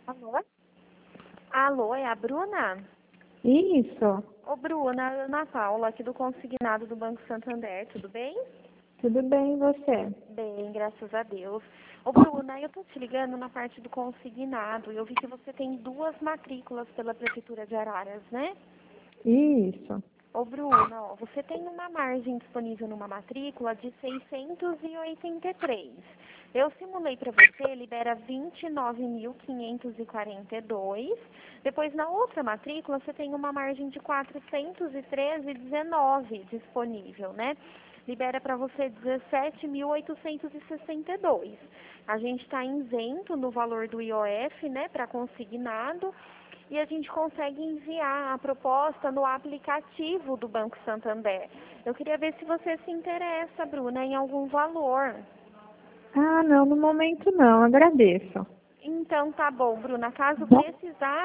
Alô? Alô, é a Bruna? Isso, Ô, Bruna, Ana Paula, aqui do Consignado do Banco Santander, tudo bem? tudo bem e você? Bem, graças a Deus. Ô, Bruna, eu tô te ligando na parte do consignado. Eu vi que você tem 2 matrículas pela Prefeitura de Araras, né? Isso. Ô, Bruna, ó, você tem uma margem disponível numa matrícula de 683. Eu simulei para você, libera 29.542. Depois, na outra matrícula, você tem uma margem de 413,19 disponível, né? Libera para você 17.862. A gente está isento no valor do IOF, né, para consignado, e a gente consegue enviar a proposta no aplicativo do Banco Santander. Eu queria ver se você se interessa, Bruna, em algum valor. Ah, não, no momento não, agradeço. Então, tá bom, Bruna. Caso Bom, precisar,